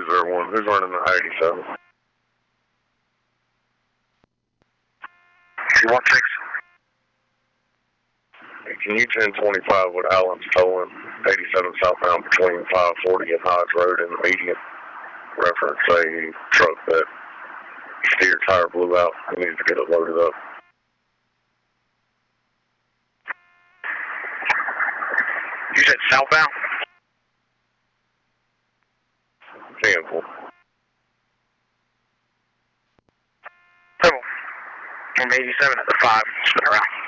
201. Who's running the 87? 216. Can you 1025 with Allen's towing 87 southbound between 540 and Hodge Road in the median? Reference a truck that steer tire blew out. He needs to get it loaded up. You said southbound? 10-4. Purple. And 87 at the 5. Spin around.